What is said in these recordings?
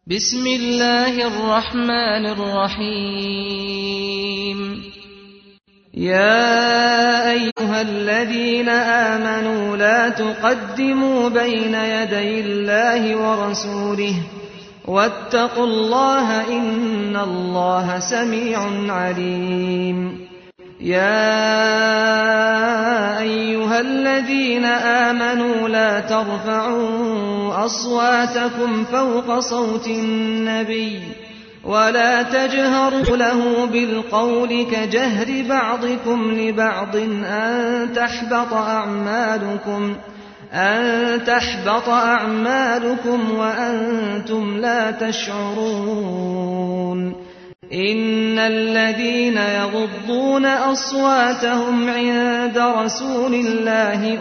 بسم الله الرحمن الرحيم. يا أيها الذين آمنوا لا تقدموا بين يدي الله ورسوله واتقوا الله إن الله سميع عليم. يا أيها الذين آمنوا لا ترفعوا أصواتكم فوق صوت النبي ولا تجهروا له بالقول كجهر بعضكم لبعض أن تحبط أعمالكم وأنتم لا تشعرون. إن الذين يغضون أصواتهم عند رسول الله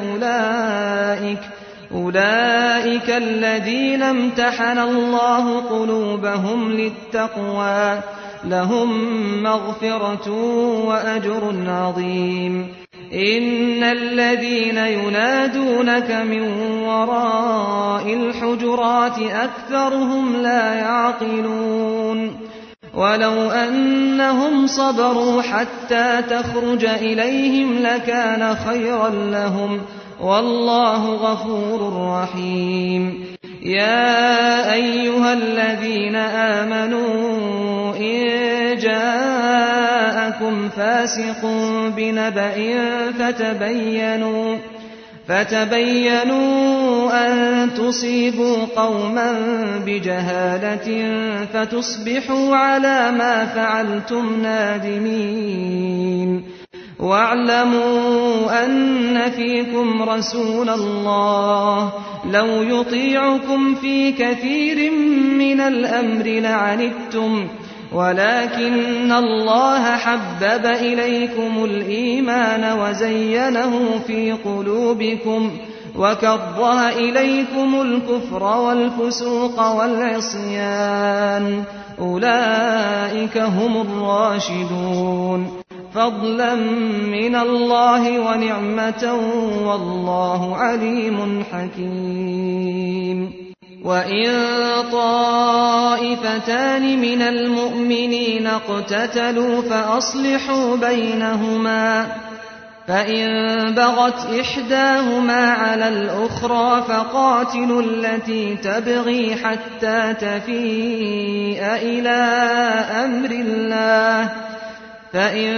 أولئك الذين امتحن الله قلوبهم للتقوى لهم مغفرة وأجر عظيم. إن الذين ينادونك من وراء الحجرات أكثرهم لا يعقلون. ولو أنهم صبروا حتى تخرج إليهم لكان خيرا لهم والله غفور رحيم. يا أيها الذين آمنوا إن جاءكم فاسق بنبأ فتبينوا أن تصيبوا قوما بجهالة فتصبحوا على ما فعلتم نادمين. واعلموا أن فيكم رسول الله لو يطيعكم في كثير من الأمر لعنتم ولكن الله حبب إليكم الإيمان وزينه في قلوبكم وكره إليكم الكفر والفسوق والعصيان أولئك هم الراشدون فضلا من الله ونعمة والله عليم حكيم. وإن طائفتان من المؤمنين اقتتلوا فأصلحوا بينهما فإن بغت إحداهما على الأخرى فقاتلوا التي تبغي حتى تفيء إلى أمر الله فإن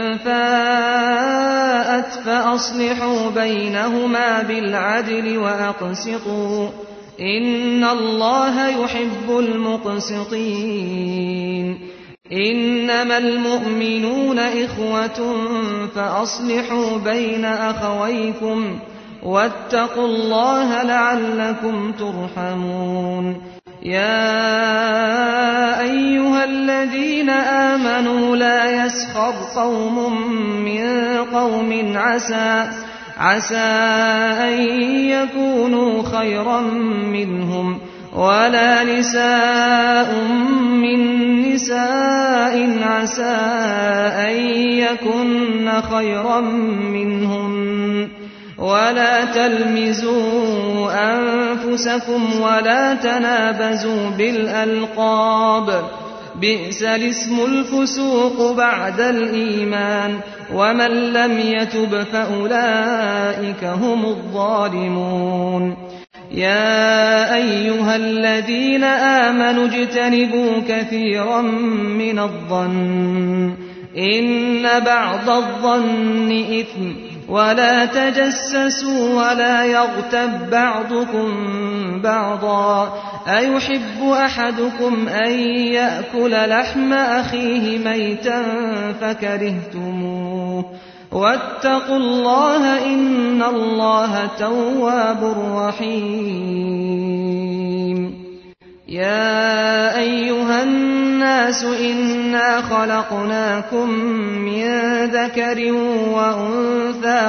فاءت فأصلحوا بينهما بالعدل وأقسطوا إن الله يحب المقسطين. إنما المؤمنون إخوة فأصلحوا بين أخويكم واتقوا الله لعلكم ترحمون. يا أيها الذين آمنوا لا يسخر قوم من قوم عسى أن يكونوا خيرا منهم ولا نساء من نساء عسى أن يكن خيرا منهم ولا تلمزوا أنفسكم ولا تنابزوا بالألقاب بئس الاسم الفسوق بعد الإيمان ومن لم يتب فأولئك هم الظالمون. يا أيها الذين آمنوا اجتنبوا كثيرا من الظن إن بعض الظن إثم ولا تجسسوا ولا يغتب بعضكم بعضا أيحب أحدكم أن يأكل لحم أخيه ميتا فكرهتموه واتقوا الله إن الله تواب رحيم. يا أيها الناس إنا خلقناكم من ذكر وأنثى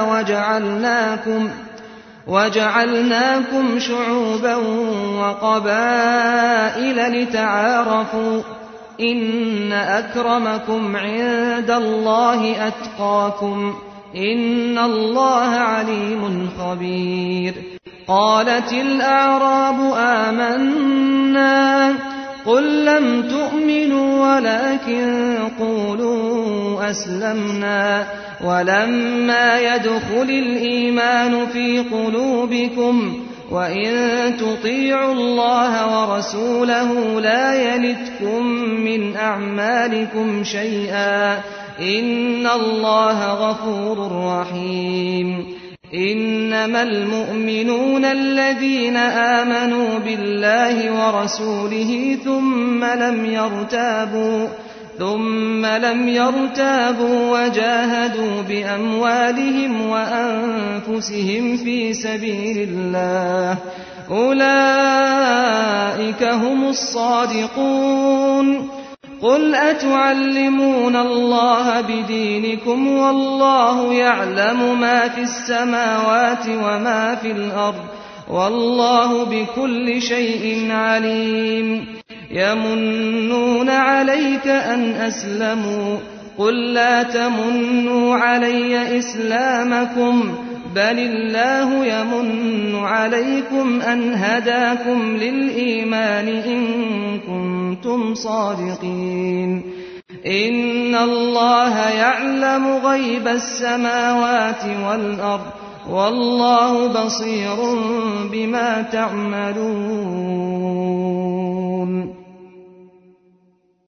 وجعلناكم شعوبا وقبائل لتعارفوا إن أكرمكم عند الله أتقاكم إن الله عليم خبير. قالت الأعراب آمنا قل لم تؤمنوا ولكن قولوا أسلمنا ولما يدخل الإيمان في قلوبكم وإن تطيعوا الله ورسوله لا يلتكم من أعمالكم شيئا إن الله غفور رحيم إنما المؤمنون الذين آمنوا بالله ورسوله ثم لم يرتابوا وجاهدوا بأموالهم وأنفسهم في سبيل الله أولئك هم الصادقون قل أتعلمون الله بدينكم والله يعلم ما في السماوات وما في الأرض والله بكل شيء عليم يمنون عليك أن أسلموا قل لا تمنوا علي إسلامكم بل الله يمن عليكم أن هداكم للإيمان إن كنتم صادقين إن الله يعلم غيب السماوات والأرض والله بصير بما تعملون